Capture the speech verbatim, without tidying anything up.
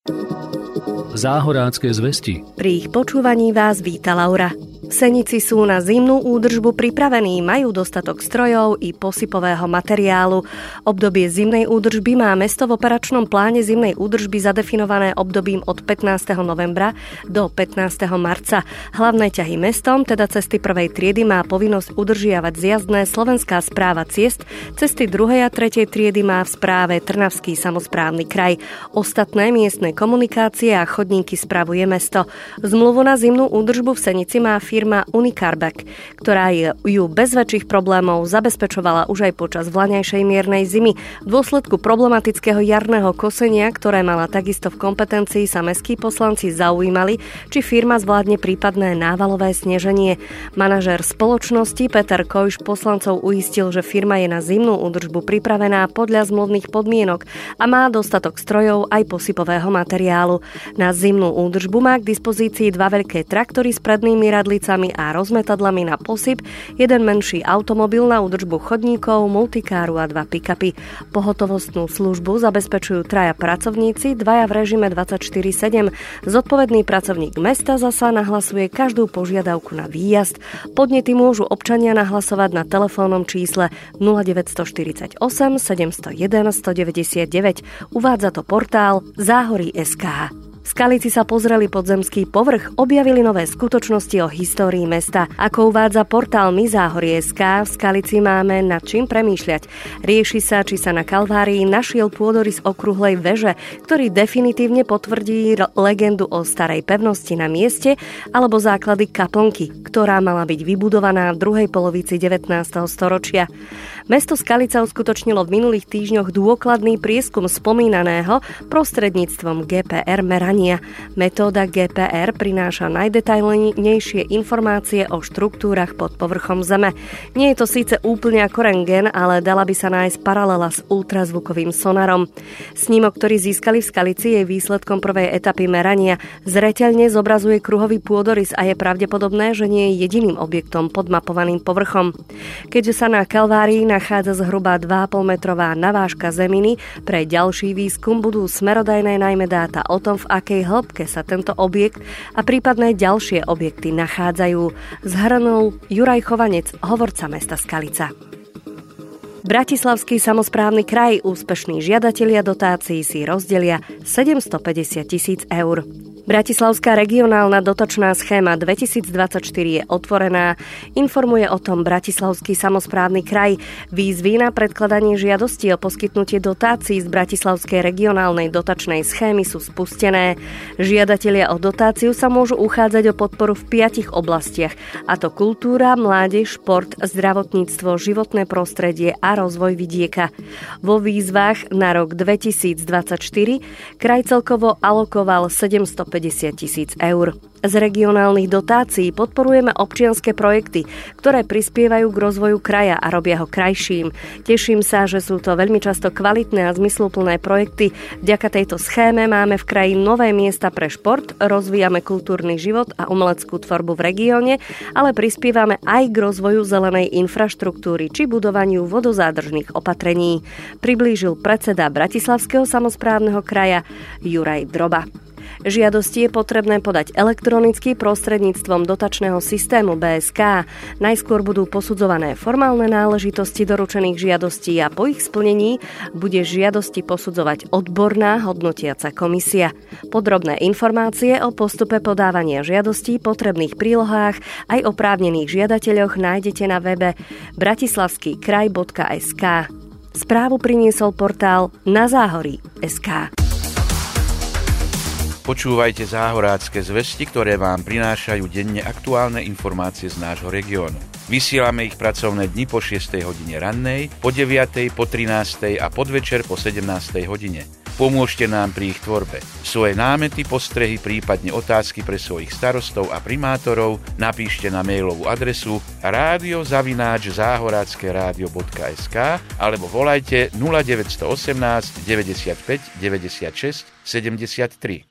Záhorácké zvesti. Pri ich počúvaní vás víta Laura. Senici sú na zimnú údržbu pripravení, majú dostatok strojov i posypového materiálu. Obdobie zimnej údržby má mesto v operačnom pláne zimnej údržby zadefinované obdobím od pätnásteho novembra do pätnásteho marca. Hlavné ťahy mestom, teda cesty prvej triedy, má povinnosť udržiavať zjazdné Slovenská správa ciest, cesty druhej a tretej triedy má v správe Trnavský samosprávny kraj. Ostatné miestne komunikácie a chodníky spravuje mesto. Zmluvu na zimnú údržbu v Senici má firma firma Unicarback, ktorá ju bez väčších problémov zabezpečovala už aj počas vlaňajšej miernej zimy. V dôsledku problematického jarného kosenia, ktoré mala takisto v kompetencii, sa mestskí poslanci zaujímali, či firma zvládne prípadné návalové sneženie. Manažér spoločnosti Peter Kojš poslancov uistil, že firma je na zimnú údržbu pripravená podľa zmluvných podmienok a má dostatok strojov aj posypového materiálu. Na zimnú údržbu má k dispozícii dva veľké traktory s prednými radlicami a rozmetadlami na posyp, jeden menší automobil na údržbu chodníkov, multikáru a dva pick-upy. Pohotovostnú službu zabezpečujú traja pracovníci, dvaja v režime dvadsaťštyri sedem. Zodpovedný pracovník mesta zasa nahlasuje každú požiadavku na výjazd. Podnety môžu občania nahlasovať na telefónnom čísle nula deväť štyri osem sedem nula jeden jedna deväť deväť. Uvádza to portál Záhory bodka es ká. V Skalici sa pozreli podzemský povrch, objavili nové skutočnosti o histórii mesta. Ako uvádza portál My Záhorie bodka es ká, v Skalici máme nad čím premýšľať. Rieši sa, či sa na Kalvárii našiel pôdorys okrúhlej veže, ktorý definitívne potvrdí legendu o starej pevnosti na mieste, alebo základy kaplnky, ktorá mala byť vybudovaná v druhej polovici devätnásteho storočia. Mesto Skalica uskutočnilo v minulých týždňoch dôkladný prieskum spomínaného prostredníctvom gé pé er merania. Metóda gé pé er prináša najdetailnejšie informácie o štruktúrach pod povrchom zeme. Nie je to síce úplne ako rentgen, ale dala by sa nájsť paralela s ultrazvukovým sonarom. Snímok, ktorý získali v Skalici, je výsledkom prvej etapy merania. Zreteľne zobrazuje kruhový pôdorys a je pravdepodobné, že nie je jediným objektom pod mapovaným povrchom. Keďže sa na Kalvárii nachádza zhruba dva a pol metrová navážka zeminy, pre ďalší výskum budú smerodajné najmä dáta o tom, v akej hĺbke sa tento objekt a prípadné ďalšie objekty nachádzajú. Zhrnul Juraj Chovanec, hovorca mesta Skalica. Bratislavský samosprávny kraj, úspešní žiadatelia dotácií si rozdelia sedemstopäťdesiat tisíc eur. Bratislavská regionálna dotačná schéma dvetisícdvadsaťštyri je otvorená. Informuje o tom Bratislavský samosprávny kraj. Výzvy na predkladanie žiadosti o poskytnutie dotácií z Bratislavskej regionálnej dotačnej schémy sú spustené. Žiadatelia o dotáciu sa môžu uchádzať o podporu v piatich oblastiach, a to kultúra, mládež, šport, zdravotníctvo, životné prostredie a rozvoj vidieka. Vo výzvach na rok dvetisícdvadsaťštyri kraj celkovo alokoval sedemstopäťdesiat tisíc eur. Z regionálnych dotácií podporujeme občianske projekty, ktoré prispievajú k rozvoju kraja a robia ho krajším. Teším sa, že sú to veľmi často kvalitné a zmysluplné projekty. Vďaka tejto schéme máme v kraji nové miesta pre šport, rozvíjame kultúrny život a umeleckú tvorbu v regióne, ale prispievame aj k rozvoju zelenej infraštruktúry či budovaniu vodozádržných opatrení, priblížil predseda Bratislavského samosprávneho kraja Juraj Droba. Žiadosti je potrebné podať elektronicky prostredníctvom dotačného systému bé es ká. Najskôr budú posudzované formálne náležitosti doručených žiadostí a po ich splnení bude žiadosti posudzovať odborná hodnotiaca komisia. Podrobné informácie o postupe podávania žiadostí, potrebných prílohách aj oprávnených žiadateľoch nájdete na webe bratislavský kraj bodka es ká. Správu priniesol portál Na Záhorí bodka es ká. Počúvajte záhorácké zvesti, ktoré vám prinášajú denne aktuálne informácie z nášho regiónu. Vysielame ich pracovné dni po šiestej hodine rannej, po deviatej, po trinástej a podvečer po sedemnástej hodine. Pomôžte nám pri ich tvorbe. Svoje námety, postrehy, prípadne otázky pre svojich starostov a primátorov napíšte na mailovú adresu rádio zavináč záhorácké rádio bodka es ká alebo volajte nula deväť jedna osem deväťdesiatpäť deväťdesiatšesť sedemdesiattri.